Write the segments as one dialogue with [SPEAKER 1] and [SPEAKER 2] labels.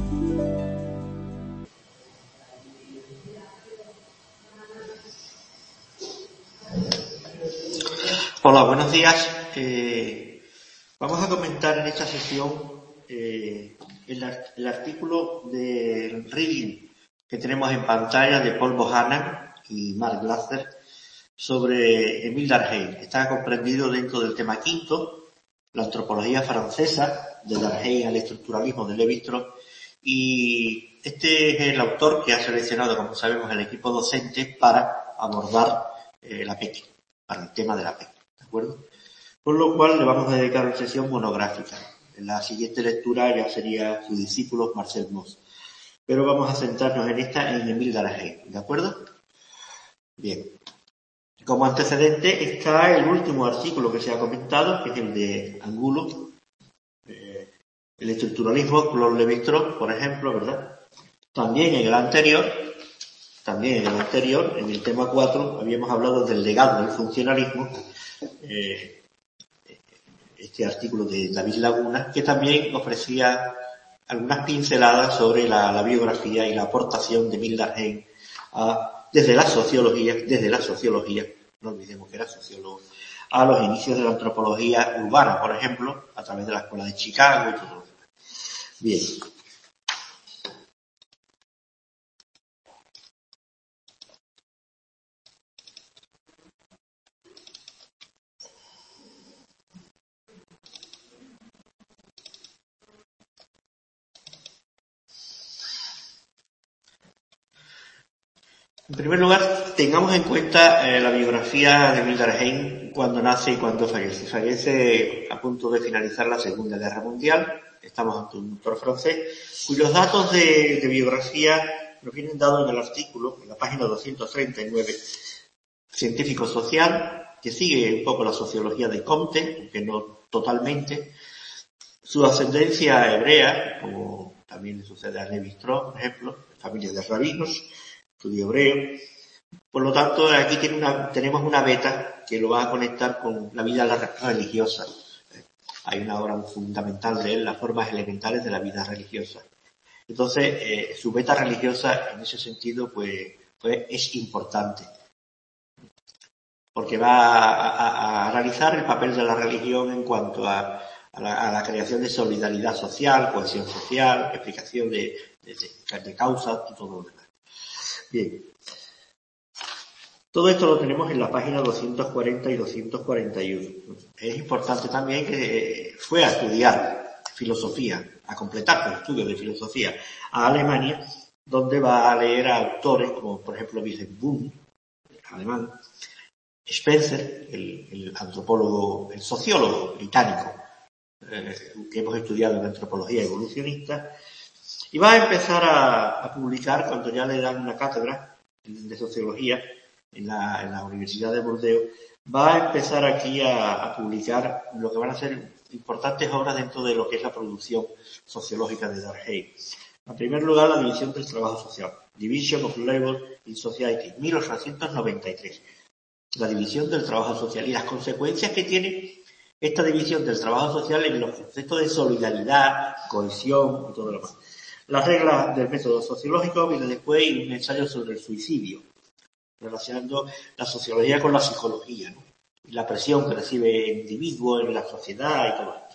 [SPEAKER 1] Hola, buenos días. Vamos a comentar en esta sesión el artículo de Reading que tenemos en pantalla de Paul Bohannan y Mark Glasser sobre Émile Durkheim. Está comprendido dentro del tema quinto, la antropología francesa, de Durkheim al estructuralismo de Lévi-Strauss, y este es el autor que ha seleccionado, como sabemos, el equipo docente para abordar la PEC, para el tema de la PEC. ¿De acuerdo? Con lo cual le vamos a dedicar una sesión monográfica. En la siguiente lectura ya sería su discípulo Marcel Mauss. Pero vamos a centrarnos en esta, en Émile Durkheim. ¿De acuerdo? Bien. Como antecedente está el último artículo que se ha comentado, que es el de Angulo, el estructuralismo, Claude Lévi-Strauss, por ejemplo, ¿verdad? También en el anterior, en el tema 4, habíamos hablado del legado del funcionalismo, este artículo de David Laguna, que también ofrecía algunas pinceladas sobre la biografía y la aportación de Émile Durkheim desde la sociología, no olvidemos que era sociólogo, a los inicios de la antropología urbana, por ejemplo, a través de la Escuela de Chicago y todo lo demás. Bien. En primer lugar, tengamos en cuenta la biografía de Émile Durkheim cuando nace y cuando fallece. Fallece a punto de finalizar la Segunda Guerra Mundial. Estamos ante un autor francés cuyos datos de biografía nos vienen dados en el artículo, en la página 239, científico social, que sigue un poco la sociología de Comte, aunque no totalmente. Su ascendencia hebrea, como también le sucede a Lévi-Strauss, por ejemplo, familia de rabinos, estudio hebreo. Por lo tanto, aquí tenemos una beta que lo va a conectar con la vida religiosa. Hay una obra fundamental de él, Las formas elementales de la vida religiosa. Entonces, su beta religiosa, en ese sentido, pues es importante. Porque va a analizar el papel de la religión en cuanto a la creación de solidaridad social, cohesión social, explicación de causas y todo lo demás. Bien. Todo esto lo tenemos en la página 240 y 241. Es importante también que fue a estudiar filosofía, a completar su estudio de filosofía a Alemania, donde va a leer a autores como, por ejemplo, Wilhelm Wundt, alemán, Spencer, el antropólogo, el sociólogo británico, que hemos estudiado en antropología evolucionista, y va a empezar a publicar, cuando ya le dan una cátedra de sociología en la Universidad de Burdeos, va a empezar aquí a publicar lo que van a ser importantes obras dentro de lo que es la producción sociológica de Durkheim. En primer lugar, la división del trabajo social, Division of Labor in Society, 1893. La división del trabajo social y las consecuencias que tiene esta división del trabajo social en los conceptos de solidaridad, cohesión y todo lo demás. Las reglas del método sociológico viene después y un ensayo sobre el suicidio, relacionando la sociología con la psicología, ¿no? Y la presión que recibe el individuo en la sociedad y todo esto.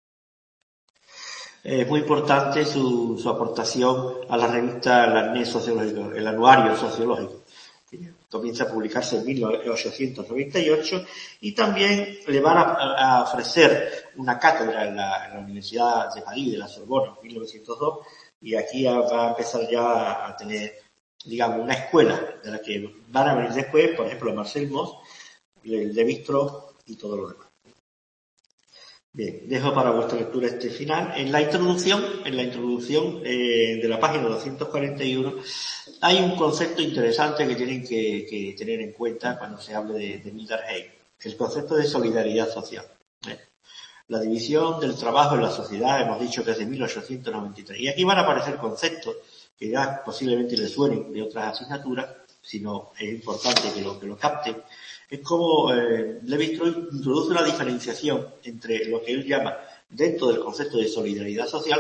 [SPEAKER 1] Es muy importante su aportación a la revista L'Année Sociologique, el anuario sociológico, que comienza a publicarse en 1898, y también le van a ofrecer una cátedra en la Universidad de París, de la Sorbona, en 1902, y aquí va a empezar ya a tener, digamos, una escuela de la que van a venir después, por ejemplo, Marcel Mauss, Lévi-Strauss y todo lo demás. Bien, dejo para vuestra lectura este final. En la introducción de la página 241 hay un concepto interesante que tienen que tener en cuenta cuando se hable de Émile Durkheim, el concepto de solidaridad social. La división del trabajo en la sociedad, hemos dicho que es de 1893. Y aquí van a aparecer conceptos que ya posiblemente les suenen de otras asignaturas, si no es importante que lo capten. Es como Lévi-Strauss introduce una diferenciación entre lo que él llama, dentro del concepto de solidaridad social,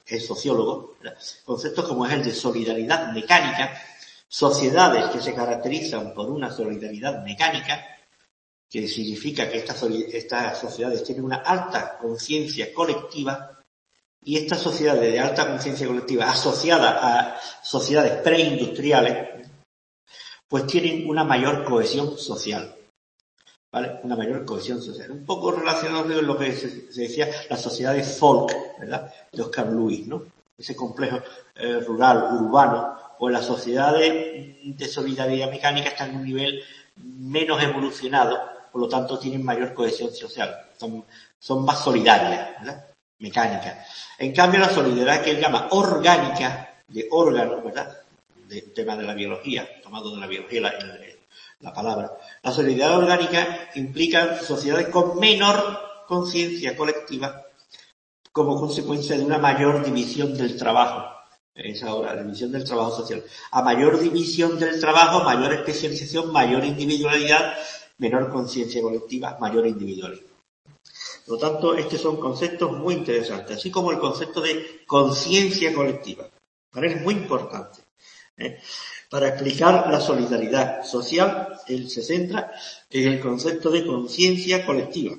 [SPEAKER 1] es sociólogo, ¿verdad? Conceptos como es el de solidaridad mecánica, sociedades que se caracterizan por una solidaridad mecánica, que significa que estas sociedades tienen una alta conciencia colectiva, y estas sociedades de alta conciencia colectiva asociadas a sociedades preindustriales, pues tienen una mayor cohesión social. ¿Vale? Una mayor cohesión social. Un poco relacionado con lo que se decía las sociedades folk, ¿verdad? De Oscar Lewis, ¿no? Ese complejo rural, urbano, o las sociedades de solidaridad mecánica están en un nivel menos evolucionado, por lo tanto tienen mayor cohesión social, son más solidarias, ¿verdad? Mecánicas. En cambio, la solidaridad que él llama orgánica, de órganos, ¿verdad? Del tema de la biología, tomado de la biología la palabra. La solidaridad orgánica implica sociedades con menor conciencia colectiva como consecuencia de una mayor división del trabajo. Esa hora, la división del trabajo social. A mayor división del trabajo, mayor especialización, mayor individualidad, menor conciencia colectiva, mayor individualismo. Por lo tanto, estos son conceptos muy interesantes, así como el concepto de conciencia colectiva. ¿Vale? Es muy importante. Para explicar la solidaridad social, él se centra en el concepto de conciencia colectiva.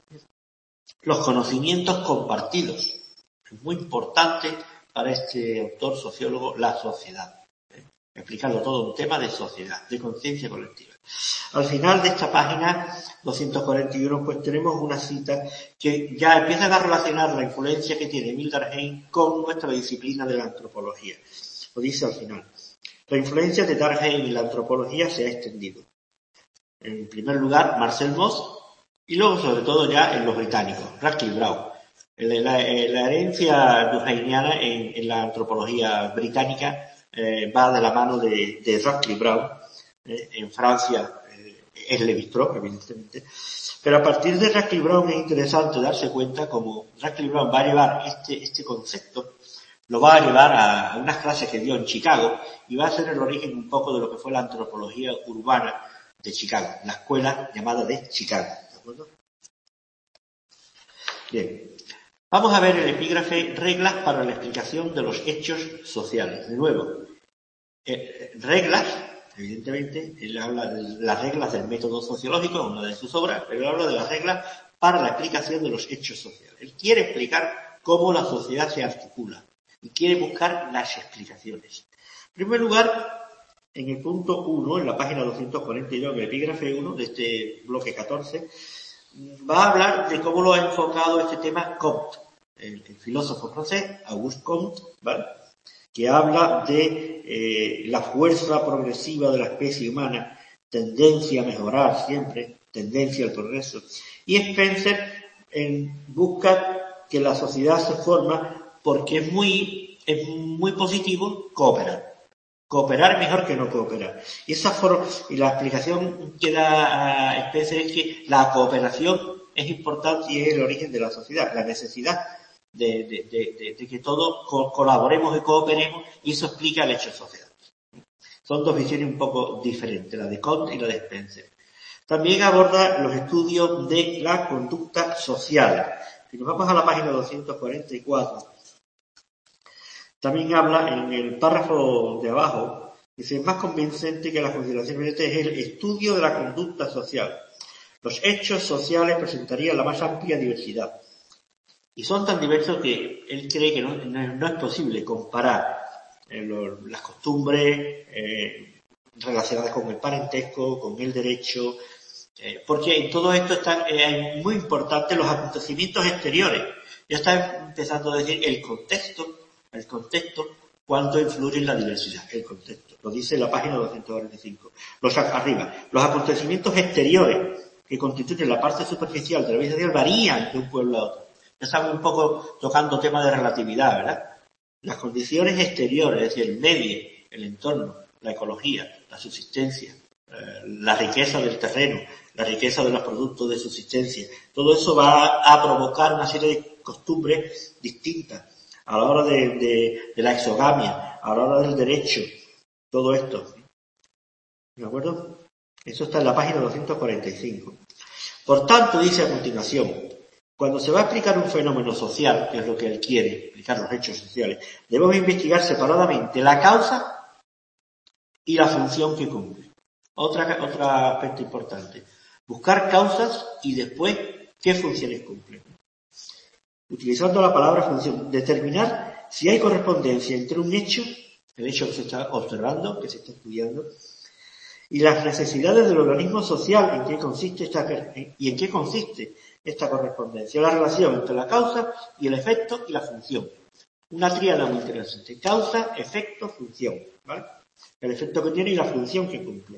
[SPEAKER 1] Los conocimientos compartidos. Es muy importante para este autor sociólogo la sociedad. Explicarlo todo, un tema de sociedad, de conciencia colectiva. Al final de esta página 241, pues tenemos una cita que ya empieza a relacionar la influencia que tiene Emile Durkheim con nuestra disciplina de la antropología. Lo dice al final. La influencia de Durkheim en la antropología se ha extendido. En primer lugar, Marcel Mauss, y luego sobre todo ya en los británicos, Radcliffe Brown. La herencia durkheimiana en la antropología británica va de la mano de Radcliffe Brown. En Francia es Lévi-Strauss, evidentemente. Pero a partir de Radcliffe Brown es interesante darse cuenta cómo Radcliffe Brown va a llevar este concepto, lo va a llevar a unas clases que dio en Chicago y va a ser el origen un poco de lo que fue la antropología urbana de Chicago, la escuela llamada de Chicago. ¿De acuerdo? Bien. Vamos a ver el epígrafe reglas para la explicación de los hechos sociales. De nuevo, reglas, evidentemente, él habla de las reglas del método sociológico, una de sus obras, pero él habla de las reglas para la explicación de los hechos sociales. Él quiere explicar cómo la sociedad se articula y quiere buscar las explicaciones. En primer lugar, en el punto 1, en la página 242, en el epígrafe 1 de este bloque 14, va a hablar de cómo lo ha enfocado este tema Comte, el filósofo francés, Auguste Comte, ¿vale? Que habla de la fuerza progresiva de la especie humana, tendencia a mejorar siempre, tendencia al progreso. Y Spencer busca que la sociedad se forma porque es muy positivo cooperar. Cooperar es mejor que no cooperar. Y la explicación que da a Spencer es que la cooperación es importante y es el origen de la sociedad, la necesidad de que todos colaboremos y cooperemos, y eso explica el hecho social. Son dos visiones un poco diferentes, la de Comte y la de Spencer. También aborda los estudios de la conducta social. Si nos vamos a la página 244, también habla en el párrafo de abajo, dice, más convincente que la consideración es el estudio de la conducta social. Los hechos sociales presentarían la más amplia diversidad. Y son tan diversos que él cree que no es posible comparar las costumbres relacionadas con el parentesco, con el derecho, porque en todo esto es muy importante los acontecimientos exteriores. Ya está empezando a decir el contexto, cuánto influye en la diversidad, el contexto. Lo dice en la página 245. Arriba, los acontecimientos exteriores que constituyen la parte superficial de la vida social varían de un pueblo a otro. Ya estamos un poco tocando temas de relatividad, ¿verdad? Las condiciones exteriores, es decir, el medio, el entorno, la ecología, la subsistencia, la riqueza del terreno, la riqueza de los productos de subsistencia, todo eso va a provocar una serie de costumbres distintas a la hora de la exogamia, a la hora del derecho, todo esto. ¿De acuerdo? Eso está en la página 245. Por tanto, dice a continuación, Cuando se va a explicar un fenómeno social, que es lo que él quiere, explicar los hechos sociales, debemos investigar separadamente la causa y la función que cumple. Otro aspecto importante. Buscar causas y después qué funciones cumplen. Utilizando la palabra función, determinar si hay correspondencia entre un hecho, el hecho que se está observando, que se está estudiando, y las necesidades del organismo social, en qué consiste esta correspondencia, la relación entre la causa y el efecto y la función. Una tríada muy interesante. Causa, efecto, función. ¿Vale? El efecto que tiene y la función que cumple.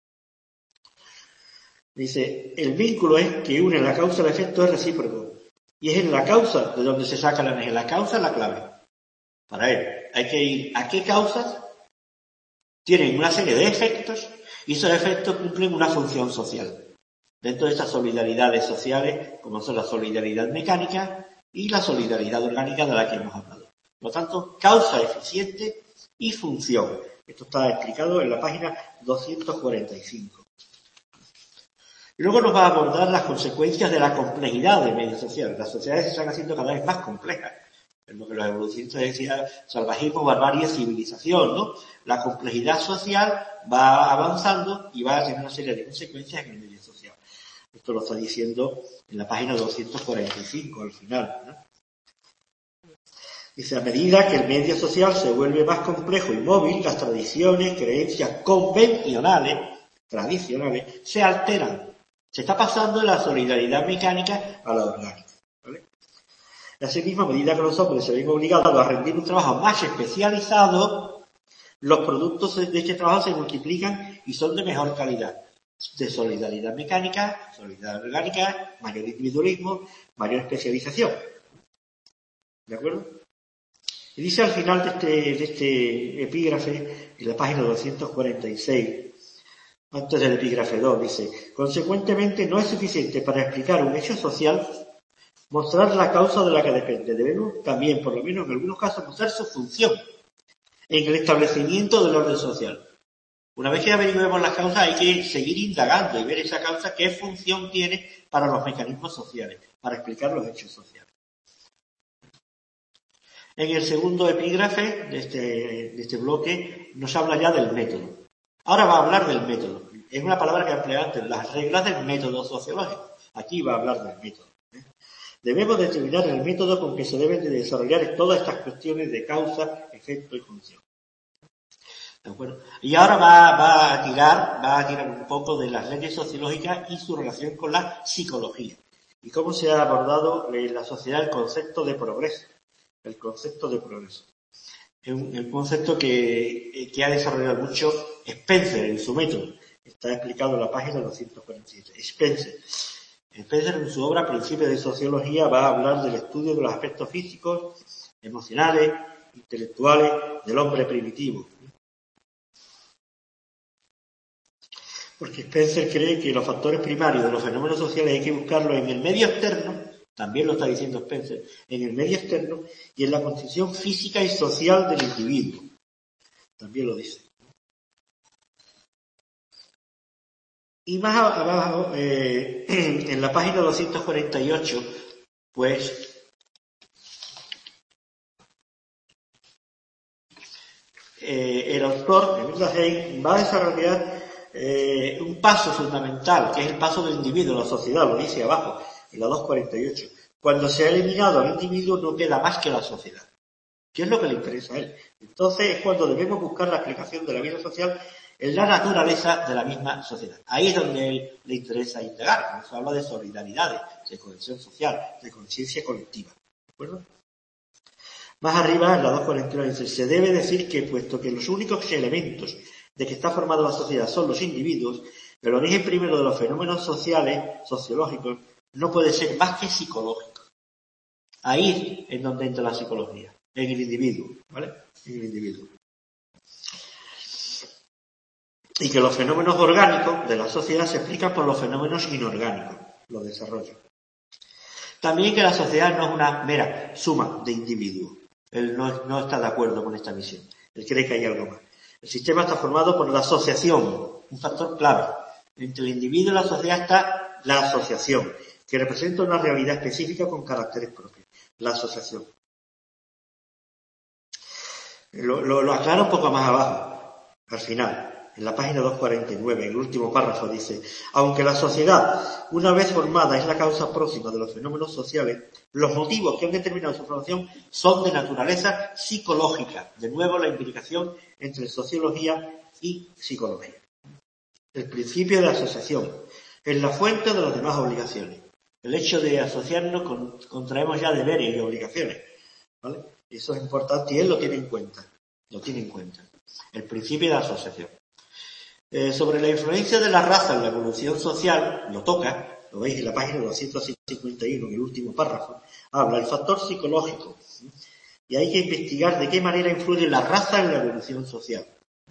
[SPEAKER 1] Dice, el vínculo es que une la causa al efecto es recíproco. Y es en la causa de donde se saca la energía. La causa es la clave. Para él, hay que ir a qué causas tienen una serie de efectos y esos efectos cumplen una función social. Dentro de estas solidaridades sociales, como son la solidaridad mecánica y la solidaridad orgánica de la que hemos hablado. Por lo tanto, causa eficiente y función. Esto está explicado en la página 245. Y luego nos va a abordar las consecuencias de la complejidad del medio social. Las sociedades se están haciendo cada vez más complejas. En lo que los evolucionistas decían, salvajismo, barbarie, civilización, ¿no? La complejidad social va avanzando y va a tener una serie de consecuencias en el medio social. Esto lo está diciendo en la página 245 al final, ¿no? Dice, a medida que el medio social se vuelve más complejo y móvil, las tradiciones, creencias convencionales, tradicionales, se alteran. Se está pasando de la solidaridad mecánica a la orgánica. ¿Vale? Asimismo, a medida que los hombres se ven obligados a rendir un trabajo más especializado, los productos de este trabajo se multiplican y son de mejor calidad. De solidaridad mecánica, solidaridad orgánica, mayor individualismo, mayor especialización. ¿De acuerdo? Y dice al final de este epígrafe, en la página 246, antes del epígrafe 2, dice, consecuentemente no es suficiente para explicar un hecho social mostrar la causa de la que depende. Debemos también, por lo menos en algunos casos, mostrar su función en el establecimiento del orden social. Una vez que averiguemos las causas, hay que seguir indagando y ver esa causa qué función tiene para los mecanismos sociales, para explicar los hechos sociales. En el segundo epígrafe de este bloque nos habla ya del método. Ahora va a hablar del método. Es una palabra que emplea antes, las reglas del método sociológico. Aquí va a hablar del método. Debemos determinar el método con que se deben de desarrollar todas estas cuestiones de causa, efecto y función. ¿De acuerdo? Y ahora va a tirar un poco de las leyes sociológicas y su relación con la psicología. Y cómo se ha abordado en la sociedad el concepto de progreso. El concepto de progreso. Es un concepto que ha desarrollado mucho Spencer en su método. Está explicado en la página 247. Spencer en su obra Principios de Sociología va a hablar del estudio de los aspectos físicos, emocionales, intelectuales del hombre primitivo. Porque Spencer cree que los factores primarios de los fenómenos sociales hay que buscarlos en el medio externo, también lo está diciendo Spencer, en el medio externo y en la constitución física y social del individuo. También lo dice. Y más abajo, en la página 248, pues, el autor, Emil Durkheim, va a desarrollar un paso fundamental, que es el paso del individuo, la sociedad, lo dice abajo, en la 248. Cuando se ha eliminado al individuo no queda más que la sociedad. ¿Qué es lo que le interesa a él? Entonces es cuando debemos buscar la explicación de la vida social en la naturaleza de la misma sociedad. Ahí es donde él le interesa indagar, cuando se habla de solidaridades, de cohesión social, de conciencia colectiva. ¿De acuerdo? Más arriba, en la 249, dice, se debe decir que, puesto que los únicos elementos de que está formada la sociedad son los individuos, el origen primero de los fenómenos sociales, sociológicos, no puede ser más que psicológico. Ahí es donde entra la psicología, en el individuo, ¿vale? En el individuo. Y que los fenómenos orgánicos de la sociedad se explican por los fenómenos inorgánicos, los desarrollos. También que la sociedad no es una mera suma de individuos. Él no está de acuerdo con esta visión. Él cree que hay algo más. El sistema está formado por la asociación, un factor clave. Entre el individuo y la sociedad está la asociación, que representa una realidad específica con caracteres propios, la asociación. Lo aclara un poco más abajo, al final, en la página 249, en el último párrafo dice: aunque la sociedad, una vez formada, es la causa próxima de los fenómenos sociales, los motivos que han determinado su formación son de naturaleza psicológica. De nuevo, la implicación entre sociología y psicología. El principio de asociación es la fuente de las demás obligaciones. El hecho de asociarnos contraemos ya deberes y obligaciones, ¿vale? Eso es importante y él lo tiene en cuenta. El principio de asociación. Sobre la influencia de la raza en la evolución social, lo toca, lo veis en la página 251, en el último párrafo, habla del factor psicológico. Y hay que investigar de qué manera influye la raza en la evolución social.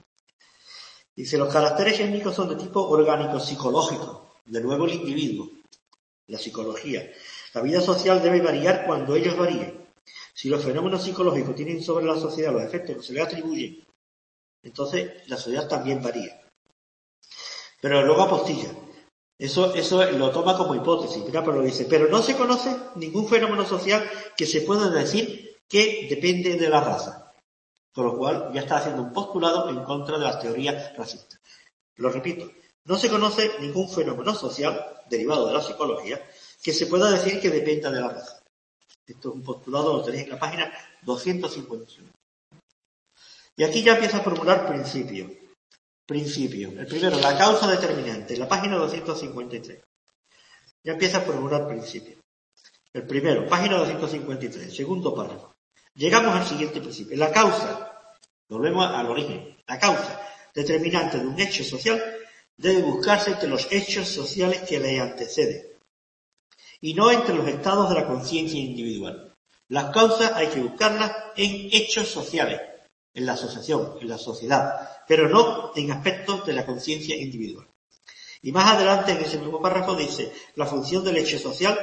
[SPEAKER 1] Dice: los caracteres étnicos son de tipo orgánico-psicológico, de nuevo el individuo, la psicología. La vida social debe variar cuando ellos varíen. Si los fenómenos psicológicos tienen sobre la sociedad los efectos que se les atribuyen, entonces la sociedad también varía. Pero luego apostilla. Eso lo toma como hipótesis, pero lo dice: pero no se conoce ningún fenómeno social que se pueda decir que depende de la raza. Con lo cual ya está haciendo un postulado en contra de las teorías racistas. Lo repito, no se conoce ningún fenómeno social derivado de la psicología que se pueda decir que dependa de la raza. Esto es un postulado, lo tenéis en la página 251. Y aquí ya empieza a formular principios. El primero, la causa determinante, en la página 253. Ya empieza a formular principios. El primero, página 253, segundo párrafo. Llegamos al siguiente principio. La causa, volvemos al origen, la causa determinante de un hecho social debe buscarse entre los hechos sociales que le anteceden, y no entre los estados de la conciencia individual. Las causas hay que buscarlas en hechos sociales, en la asociación, en la sociedad, pero no en aspectos de la conciencia individual. Y más adelante, en ese mismo párrafo, dice: la función del hecho social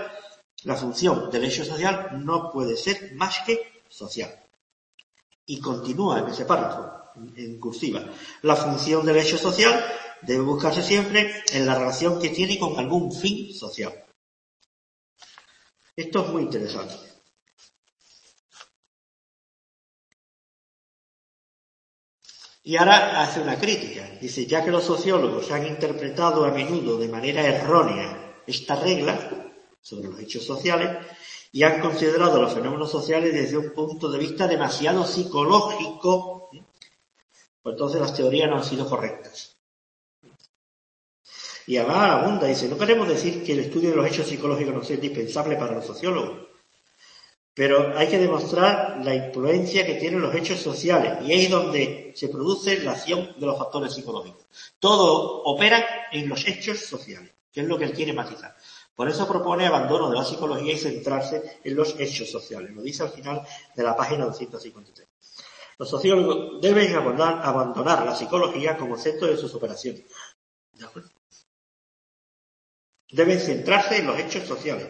[SPEAKER 1] no puede ser más que social. Y continúa en ese párrafo, en cursiva: la función del hecho social debe buscarse siempre en la relación que tiene con algún fin social. Esto es muy interesante. Y ahora hace una crítica. Dice: ya que los sociólogos han interpretado a menudo de manera errónea esta regla sobre los hechos sociales y han considerado los fenómenos sociales desde un punto de vista demasiado psicológico, pues entonces las teorías no han sido correctas. Y además abunda, dice: no queremos decir que el estudio de los hechos psicológicos no sea indispensable para los sociólogos, pero hay que demostrar la influencia que tienen los hechos sociales, y ahí es donde se produce la acción de los factores psicológicos. Todo opera en los hechos sociales, que es lo que él quiere matizar. Por eso propone abandono de la psicología y centrarse en los hechos sociales. Lo dice al final de la página 253. Los sociólogos deben abandonar la psicología como centro de sus operaciones. ¿De acuerdo? Deben centrarse en los hechos sociales.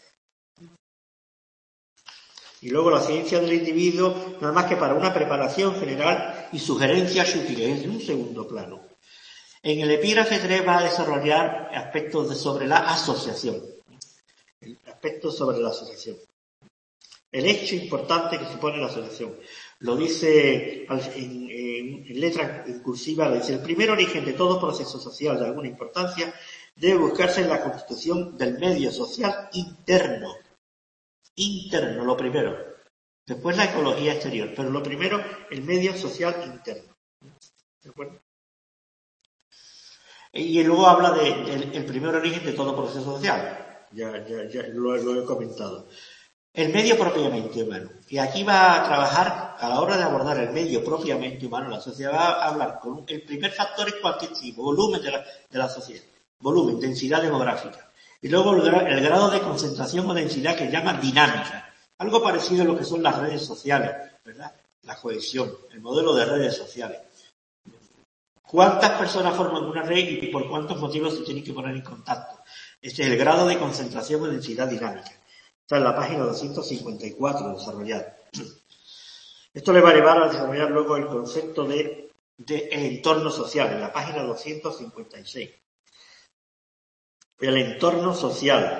[SPEAKER 1] Y luego la ciencia del individuo, nada más que para una preparación general y sugerencias útiles, en un segundo plano. En el epígrafe 3 va a desarrollar aspectos sobre la asociación. Aspectos sobre la asociación. El hecho importante que supone la asociación. Lo dice en letra en cursiva, lo dice: el primer origen de todo proceso social de alguna importancia debe buscarse en la constitución del medio social interno. Interno, lo primero. Después la ecología exterior, pero lo primero, el medio social interno. ¿De acuerdo? Y luego habla del primer origen de todo proceso social. Ya lo he comentado. El medio propiamente humano. Y aquí va a trabajar, a la hora de abordar el medio propiamente humano, la sociedad va a hablar con el primer factor es cuantitativo, volumen de la sociedad. Volumen, densidad demográfica. Y luego el grado de concentración o densidad que llama dinámica. Algo parecido a lo que son las redes sociales, ¿verdad? La cohesión, el modelo de redes sociales. ¿Cuántas personas forman una red y por cuántos motivos se tienen que poner en contacto? Este es el grado de concentración o densidad dinámica. Está en la página 254 desarrollada. Esto le va a llevar a desarrollar luego el concepto de entorno social, en la página 256. El entorno social.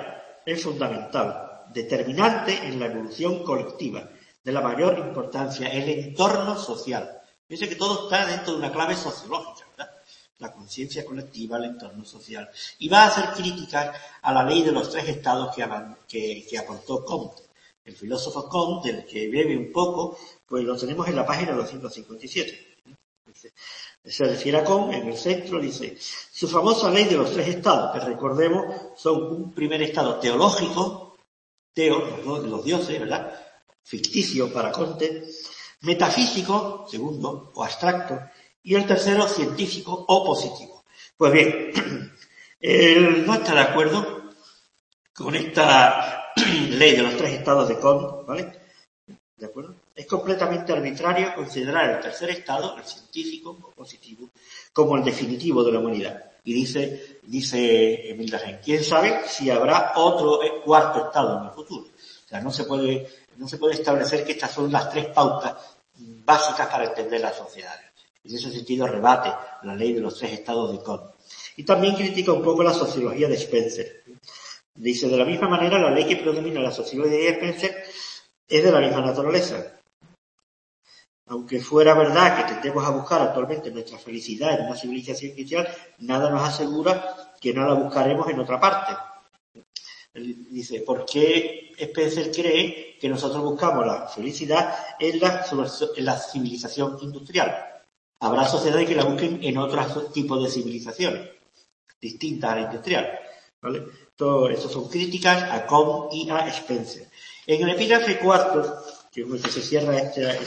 [SPEAKER 1] es fundamental, determinante en la evolución colectiva, de la mayor importancia, el entorno social. Fíjense que todo está dentro de una clave sociológica, ¿verdad? La conciencia colectiva, el entorno social. Y va a hacer críticas a la ley de los tres estados que aportó Comte. El filósofo Comte, del que bebe un poco, pues lo tenemos en la página 257. Se refiere a Comte, en el centro, dice, su famosa ley de los tres estados, que recordemos son un primer estado teológico, los dioses, ¿verdad?, ficticio para Comte, metafísico, segundo, o abstracto, y el tercero, científico o positivo. Pues bien, él no está de acuerdo con esta ley de los tres estados de Comte, ¿vale? ¿De acuerdo? Es completamente arbitrario considerar el tercer estado, el científico o positivo, como el definitivo de la humanidad. Y dice Emile Durkheim, ¿quién sabe si habrá otro cuarto estado en el futuro? O sea, no se puede establecer que estas son las tres pautas básicas para entender las sociedades. En ese sentido rebate la ley de los tres estados de Comte. Y también critica un poco la sociología de Spencer. Dice, de la misma manera, la ley que predomina en la sociología de Spencer es de la misma naturaleza. Aunque fuera verdad que tendemos a buscar actualmente nuestra felicidad en una civilización inicial, nada nos asegura que no la buscaremos en otra parte. Él dice, ¿por qué Spencer cree que nosotros buscamos la felicidad en la civilización industrial? Habrá sociedades que la busquen en otros tipos de civilizaciones, distintas a la industrial, ¿vale? Todo eso son críticas a Comte y a Spencer. En el epígrafe cuarto, que es donde se cierra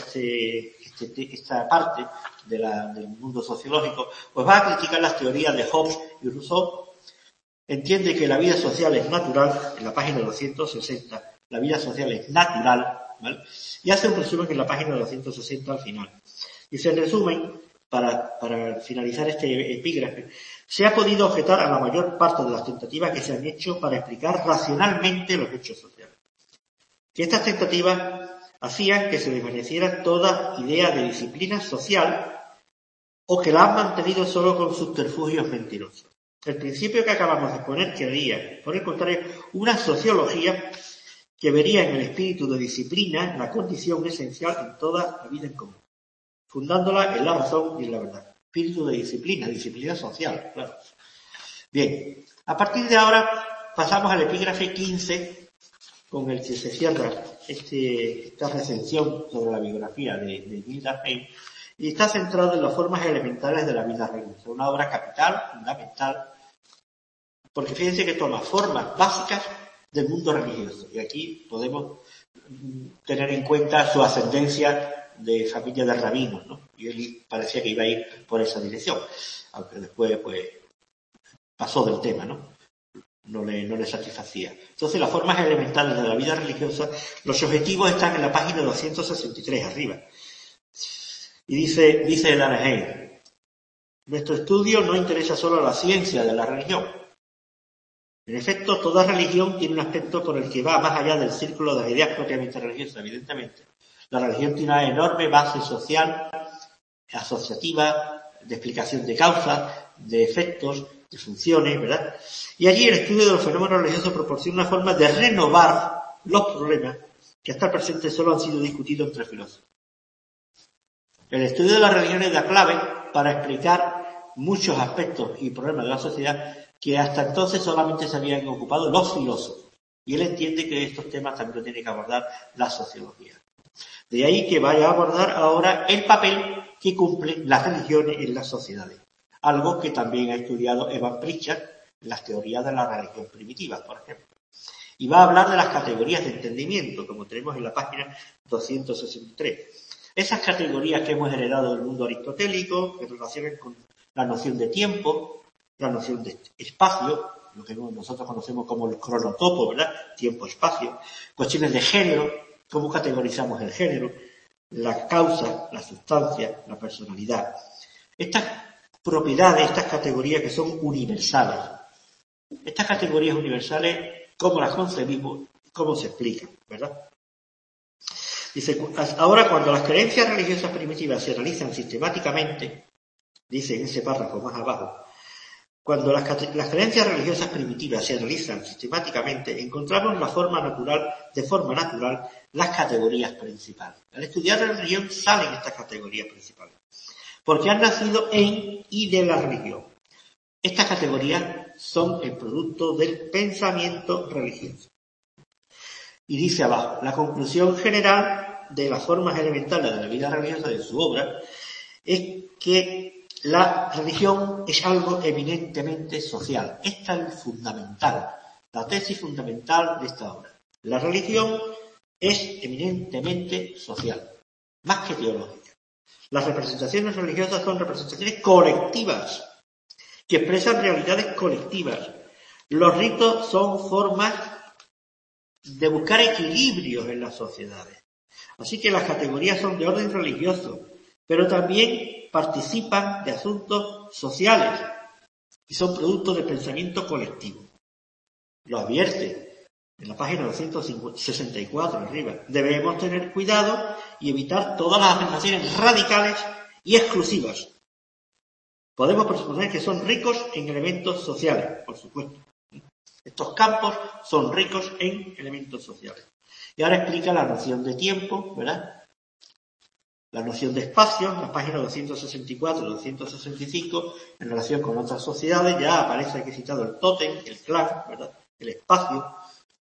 [SPEAKER 1] esta parte del mundo sociológico, pues va a criticar las teorías de Hobbes y Rousseau. Entiende que la vida social es natural, en la página 260, la vida social es natural, ¿vale? Y hace un resumen en la página 260 al final. Dice, en resumen, para finalizar este epígrafe, se ha podido objetar a la mayor parte de las tentativas que se han hecho para explicar racionalmente los hechos sociales. Que estas tentativas hacían que se desvaneciera toda idea de disciplina social o que la han mantenido solo con subterfugios mentirosos. El principio que acabamos de exponer quedaría, por el contrario, una sociología que vería en el espíritu de disciplina la condición esencial en toda la vida en común, fundándola en la razón y en la verdad. Espíritu de disciplina social, claro. Bien, a partir de ahora pasamos al epígrafe 15, con el que se cierra esta recensión sobre la biografía de Emile Durkheim, y está centrado en las formas elementales de la vida religiosa. Una obra capital, fundamental, porque fíjense que toma formas básicas del mundo religioso. Y aquí podemos tener en cuenta su ascendencia de familia de rabinos, ¿no? Y él parecía que iba a ir por esa dirección, aunque después pues pasó del tema, ¿no? No le satisfacía. Entonces, las formas elementales de la vida religiosa, los objetivos están en la página 263 arriba. Y dice Durkheim, nuestro estudio no interesa solo a la ciencia de la religión. En efecto, toda religión tiene un aspecto por el que va más allá del círculo de las ideas propiamente religiosas, evidentemente. La religión tiene una enorme base social, asociativa, de explicación de causas, de efectos, de funciones, ¿verdad? Y allí el estudio de los fenómenos religiosos proporciona una forma de renovar los problemas que hasta el presente solo han sido discutidos entre filósofos. El estudio de las religiones da clave para explicar muchos aspectos y problemas de la sociedad que hasta entonces solamente se habían ocupado los filósofos. Y él entiende que estos temas también lo tiene que abordar la sociología. De ahí que vaya a abordar ahora el papel que cumplen las religiones en las sociedades. Algo que también ha estudiado Evan Pritchard en las teorías de la religión primitiva, por ejemplo. Y va a hablar de las categorías de entendimiento, como tenemos en la página 263. Esas categorías que hemos heredado del mundo aristotélico, que relacionan con la noción de tiempo, la noción de espacio, lo que nosotros conocemos como el cronotopo, ¿verdad? Tiempo-espacio. Cuestiones de género, cómo categorizamos el género, la causa, la sustancia, la personalidad. Estas propiedades, estas categorías que son universales. Estas categorías universales, ¿cómo las concebimos? ¿Cómo se explican? ¿Verdad? Dice, ahora cuando las creencias religiosas primitivas se realizan sistemáticamente, dice en ese párrafo más abajo, Cuando las creencias religiosas primitivas se analizan sistemáticamente, encontramos de forma natural, las categorías principales. Al estudiar la religión salen estas categorías principales, porque han nacido en y de la religión. Estas categorías son el producto del pensamiento religioso. Y dice abajo, la conclusión general de las formas elementales de la vida religiosa de su obra es que la religión es algo eminentemente social. Esta es el fundamental, la tesis fundamental de esta obra. La religión es eminentemente social, más que teológica. Las representaciones religiosas son representaciones colectivas, que expresan realidades colectivas. Los ritos son formas de buscar equilibrios en las sociedades. Así que las categorías son de orden religioso, pero también participan de asuntos sociales y son producto del pensamiento colectivo. Lo advierte en la página 264 arriba. Debemos tener cuidado y evitar todas las afirmaciones radicales y exclusivas. Podemos presuponer que son ricos en elementos sociales, por supuesto. Estos campos son ricos en elementos sociales. Y ahora explica la noción de tiempo, ¿verdad? La noción de espacio, en la página 264 y 265, en relación con otras sociedades, ya aparece aquí citado el tótem, el clan, ¿verdad? El espacio.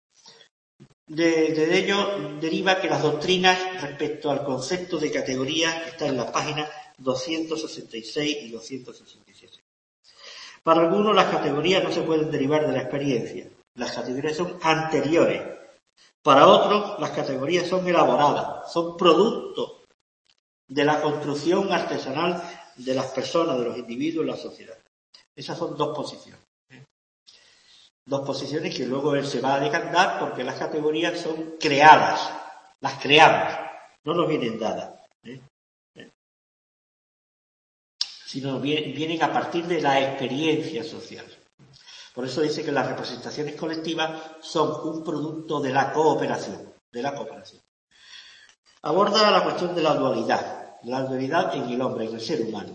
[SPEAKER 1] De ello deriva que las doctrinas respecto al concepto de categoría están en la página 266 y 267. Para algunos las categorías no se pueden derivar de la experiencia. Las categorías son anteriores. Para otros las categorías son elaboradas, son producto de la construcción artesanal de las personas, de los individuos en la sociedad. Esas son dos posiciones. Dos posiciones que luego él se va a decantar porque las categorías son creadas, las creamos, no nos vienen dadas, sino vienen a partir de la experiencia social. Por eso dice que las representaciones colectivas son un producto de la cooperación, Aborda la cuestión de la dualidad en el hombre, en el ser humano.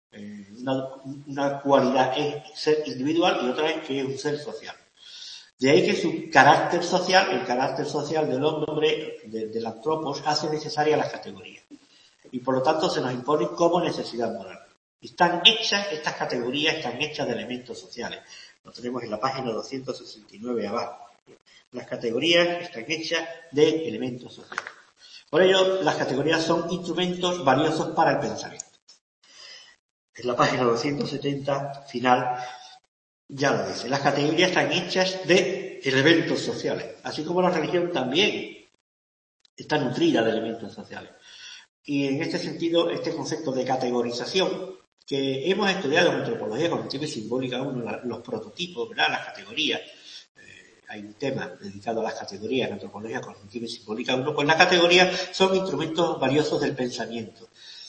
[SPEAKER 1] Una cualidad es ser individual y otra es que es un ser social. De ahí que su carácter social, el carácter social del hombre, del antropos, hace necesaria las categorías. Y por lo tanto se nos imponen como necesidad moral. Estas categorías están hechas de elementos sociales. Lo tenemos en la página 269 abajo. Las categorías están hechas de elementos sociales. Por ello, las categorías son instrumentos valiosos para el pensamiento. En la página 270, final, ya lo dice. Las categorías están hechas de elementos sociales, así como la religión también está nutrida de elementos sociales. Y en este sentido, este concepto de categorización, que hemos estudiado en antropología cognitiva y simbólica 1, los prototipos, ¿verdad? Las categorías. Hay un tema dedicado a las categorías en antropología cognitiva y simbólica 1, pues las categorías son instrumentos valiosos del pensamiento.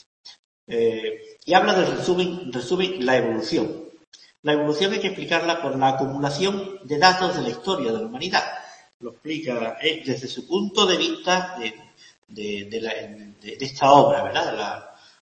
[SPEAKER 1] Y habla del resumen la evolución. La evolución hay que explicarla por la acumulación de datos de la historia de la humanidad. Lo explica desde su punto de vista de esta obra, ¿verdad?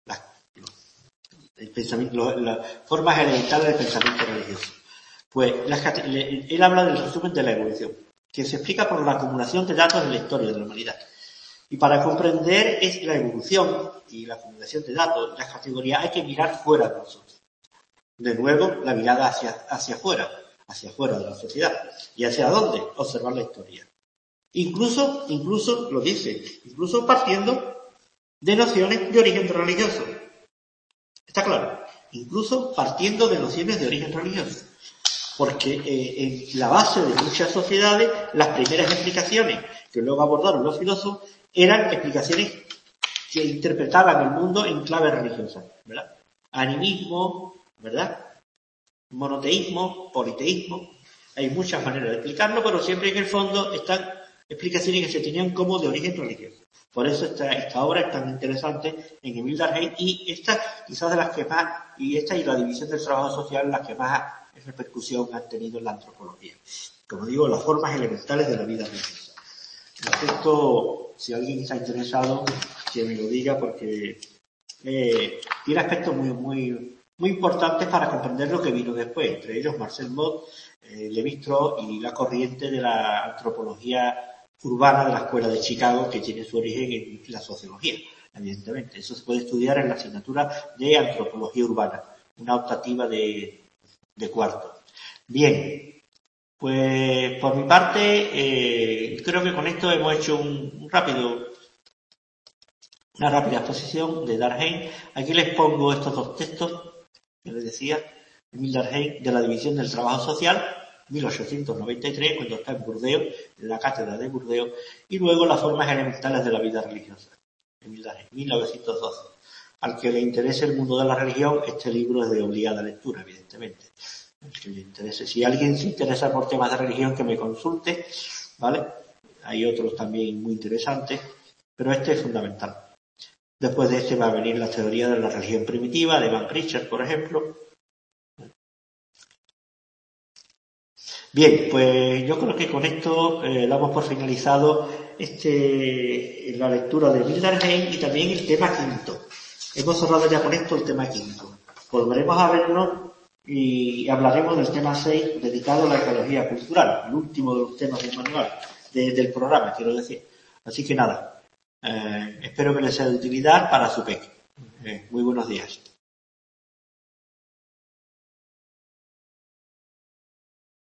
[SPEAKER 1] El pensamiento, las formas elementales del pensamiento religioso. Pues él habla del resumen de la evolución, que se explica por la acumulación de datos de la historia de la humanidad. Y para comprender la evolución y la acumulación de datos, las categorías, hay que mirar fuera de nosotros. De nuevo, la mirada hacia afuera de la sociedad. ¿Y hacia dónde? Observar la historia. Incluso lo dice, incluso partiendo de nociones de origen religioso. ¿Está claro? Incluso partiendo de nociones de origen religioso. Porque en la base de muchas sociedades, las primeras explicaciones que luego abordaron los filósofos eran explicaciones que interpretaban el mundo en clave religiosa, ¿verdad? Animismo, ¿verdad? Monoteísmo, politeísmo. Hay muchas maneras de explicarlo, pero siempre en el fondo están explicaciones que se tenían como de origen religioso. Por eso esta obra es tan interesante en Émile Durkheim y esta quizás de las que más, y esta y la división del trabajo social, las que más repercusión han tenido en la antropología. Como digo, las formas elementales de la vida religiosa. Esto, si alguien está interesado, que me lo diga porque tiene aspectos muy muy importantes para comprender lo que vino después, entre ellos Marcel Mauss, Lévi-Strauss y la corriente de la antropología urbana de la Escuela de Chicago, que tiene su origen en la sociología, evidentemente. Eso se puede estudiar en la asignatura de antropología urbana, una optativa de cuarto. Bien, pues por mi parte, creo que con esto hemos hecho una rápida exposición de Durkheim. Aquí les pongo estos dos textos que les decía, Emile Durkheim, de la división del trabajo social, 1893, cuando está en Burdeos, en la cátedra de Burdeos, y luego las formas elementales de la vida religiosa, Emile Durkheim, 1912. Al que le interese el mundo de la religión, este libro es de obligada lectura, evidentemente. El que le interese, si alguien se interesa por temas de religión, que me consulte, ¿vale? Hay otros también muy interesantes, pero este es fundamental. Después de este va a venir la teoría de la religión primitiva, de Van Richard, por ejemplo. Bien, pues yo creo que con esto damos por finalizado la lectura de Durkheim y también el tema quinto. Hemos cerrado ya con esto el tema quinto. Volveremos a vernos y hablaremos del tema 6 dedicado a la ecología cultural, el último de los temas del manual, del programa, quiero decir. Así que nada, espero que les sea de utilidad para su PEC. Muy buenos días.